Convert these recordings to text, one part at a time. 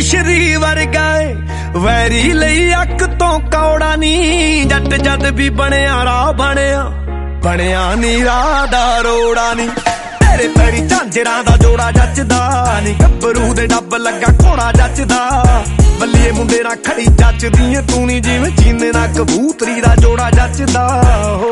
ਸ਼੍ਰੀ ਵਰਗਾ ਏ ਵੈਰੀ ਲਈ ਅੱਖ ਤੋਂ ਕੌੜਾ ਨੀ। ਜੱਟ ਜਦ ਵੀ ਬਣਿਆ ਰਾਹ ਬਣਿਆ ਨੀ ਰਾਹ ਦਾ ਰੋੜਾ ਨੀ। ਤੇਰੇ ਪੈਰੀ ਝਾਂਜਰਾਂ ਦਾ ਜੋੜਾ ਜੱਚਦਾ ਨੀ। ਗੱਭਰੂ ਦੇ ਡੱਬ ਲੱਗਾ ਘੋੜਾ ਜੱਚਦਾ। ਬੱਲੀਏ ਮੁੰਡੇ ਨਾਲ ਖੜੀ ਜੱਚਦੀ ਏ ਤੂੰ ਨੀ ਜਿਵੇਂ ਚੀਨੇ ਨਾਲ ਕਬੂਤਰੀ ਦਾ ਜੋੜਾ ਜੱਚਦਾ। ਹੋ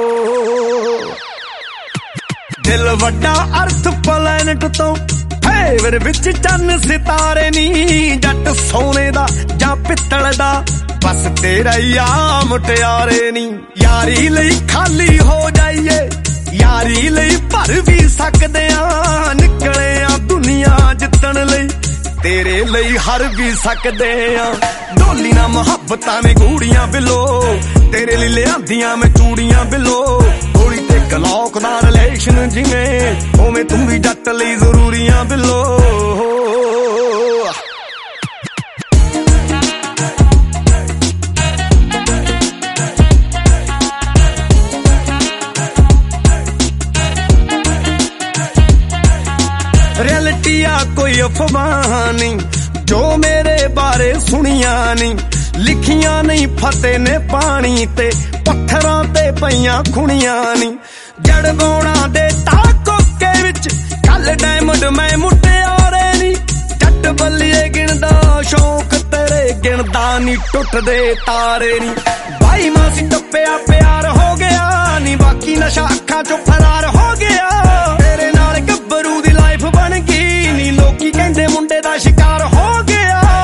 ਦਿਲ ਵੱਡਾ ਅਰਥ ਪਲੈਨਟ ਤੋਂ ਫੇਵਰ ਵਿੱਚ ਚੰਨ ਸਿਤਾਰੇ ਨੀ। ਜੱਟ ਸੋਨੇ ਦਾ ਜਾਂ ਪਿੱਤਲ ਦਾ ਬਸ ਤੇਰਾ ਹੀ ਆ ਮੁਟਿਆਰੇ ਨੀ। ਯਾਰੀ ਲਈ ਖਾਲੀ ਹੋ ਜਾਈਏ ਯਾਰੀ ਲਈ ਭਰ ਵੀ ਸਕਦੇ ਆ। ਨਿਕਲੇ ਆ ਦੁਨੀਆ ਜਿੱਤਣ ਲਈ ਤੇਰੇ ਲਈ ਹਰ ਵੀ ਸਕਦੇ ਆ। ਢੋਲੀ ਨਾ ਮੁਹੱਬਤਾਂ ਨੇ ਗੂੜੀਆਂ ਬਿੱਲੋ ਤੇਰੇ ਲਈ ਲਿਆਂਦੀਆਂ ਮੈਂ ਚੂੜੀਆਂ ਬਿੱਲੋ। ਗੋਲੀ ਤੇ ਗਲੌਕ ਦਾ ਰਿਲੇਸ਼ਨ ਜਿਵੇਂ ਉਵੇਂ ਤੂੰ ਵੀ ਜੱਟ ਲਈ ਜ਼ਰੂਰੀਆਂ ਬਿੱਲੋ। ਰਿਐਲਿਟੀ ਆ ਕੋਈ ਅਫਵਾਹ ਨਹੀਂ ਜੋ ਮੇਰੇ ਬਾਰੇ ਸੁਣੀਆਂ ਨਹੀਂ। ਲਿਖੀਆਂ ਨਹੀਂ ਫਤਿਹ ਨੇ ਪਾਣੀ ਤੇ ਪੱਥਰਾਂ ਤੇ ਪਈਆਂ ਖੁਣੀਆਂ ਨਹੀਂ। ਜੜ ਗੋਣਾ ਦੇ ਤਾਕੋਕੇ ਵਿੱਚ ਕੱਲ ਡਾਇਮੰਡ ਮੈਂ ਮੁਟਿਆਰੇ ਨੀ। ਜੱਟ ਬੱਲੀਏ ਗਿਣਦਾ ਸ਼ੌਕ ਤੇਰੇ ਗਿਣਦਾ ਨੀ ਟੁੱਟਦੇ ਤਾਰੇ ਨੀ। ਬਾਈ ਮਾਸੀ ਟੱਪਿਆ ਪਿਆਰ ਹੋ ਗਿਆ ਨੀ ਬਾਕੀ ਨਸ਼ਾ ਅੱਖਾਂ ਚੋਂ ਫਰਾਰ ਹੋ ਗਿਆ। ਤੇਰੇ ਨਾਲ ਗੱਭਰੂ ਦੀ ਲਾਈਫ ਬਣ ਗਈ ਨੀ ਲੋਕੀ ਕਹਿੰਦੇ ਮੁੰਡੇ ਦਾ ਸ਼ਿਕਾਰ ਹੋ ਗਿਆ।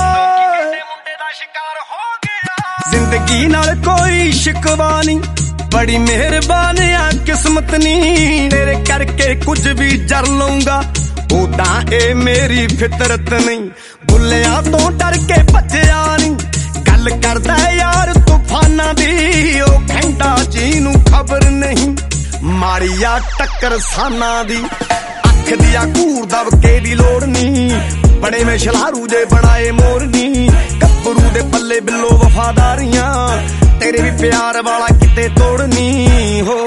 ਜ਼ਿੰਦਗੀ ਨਾਲ ਕੋਈ ਸ਼ਿਕਵਾ ਨੀ ਬੜੀ ਮਿਹਰਬਾਨ ਆ ਕਿਸਮਤ ਨੀ। ਤੇਰੇ ਕਰਕੇ ਕੁਝ ਵੀ ਜਰ ਲਊਂਗਾ ਉਦਾਂ ਇਹ ਮੇਰੀ ਫਿਤਰਤ ਨਹੀਂ। ਬੁੱਲਿਆਂ ਤੋਂ ਡਰ ਕੇ ਭੱਜਿਆ ਨੀ ਗੱਲ ਕਰਦਾ ਯਾਰ ਤੂਫਾਨਾਂ ਦੀ। ਉਹ ਕਹਿੰਦਾ ਜਿਹਨੂੰ ਖਬਰ ਨਹੀਂ ਮਾਰੀ ਆ ਟੱਕਰ ਸਾਨਾਂ ਦੀ। ਅੱਖ ਦੀਆਂ ਘੂਰ ਦਬਕੇ ਦੀ ਲੋੜ ਨੀ ਬੜੇ ਮੈਂ ਸ਼ਲਾਰੂ ਜੇ ਬਣਾਏ ਮੋਰਨੀ। ਗੱਭਰੂ ਦੇ ਪੱਲੇ ਬਿੱਲੋ ਵਫਾਦਾਰੀਆਂ ਤੇਰੇ ਵੀ ਪਿਆਰ ਵਾਲਾ ਕਿਤੇ ਤੋੜਨੀ। ਹੋ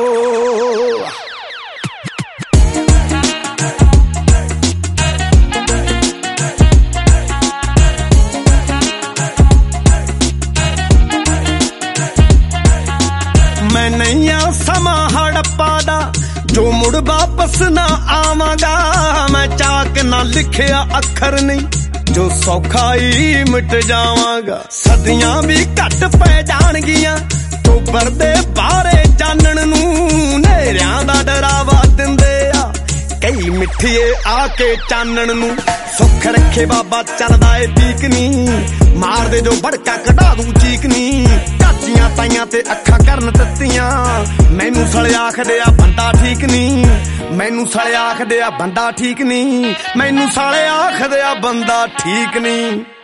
ਮੈਂ ਨਹੀਂ ਆ ਸਮਾਂ ਹੜੱਪਾ ਦਾ ਜੋ ਮੁੜ ਵਾਪਸ ਨਾ ਆਵਾਂਗਾ। ਮੈਂ ਚਾਕ ਨਾ ਲਿਖਿਆ ਅੱਖਰ ਨਹੀਂ ਜੋ ਸੌਖਾ ਹੀ ਮਿਟ ਜਾਵਾਂਗਾ। ਸਦੀਆਂ ਵੀ ਘੱਟ ਪੈ ਜਾਣਗੀਆਂ ਟੋਬਰ ਦੇ ਬਾਰੇ ਜਾਣਨ ਨੂੰ। ਨੇਰਿਆਂ ਦਾ ਡਰਾਵਾ ਦਿੰਦੇ ਆ ਕਈ ਮਿੱਠੀਏ ਆ ਕੇ ਚਾਨਣ ਨੂੰ। ਸੁੱਖ ਰੱਖੇ ਬਾਬਾ ਚੱਲਦਾ ਏ ਪੀਕ ਨੀ ਮਾਰਦੇ ਜੋ ਭੜਕਾ ਕਢਾ ਦੂ ਚੀਕ ਨੀ। ਚਾਚੀਆਂ ਤਾਈਆਂ ਤੇ ਅੱਖਾਂ ਕਰਨ ਦਿੱਤੀਆਂ ਮੈਨੂੰ ਸਲੇ ਆਖਦੇ ਆ ਬੰਦਾ ਠੀਕ ਨੀ। ਮੈਨੂੰ ਸਾਲੇ ਆਖਦੇ ਆ ਬੰਦਾ ਠੀਕ ਨੀ। ਮੈਨੂੰ ਸਾਲੇ ਆਖਦੇ ਆ ਬੰਦਾ ਠੀਕ ਨੀ।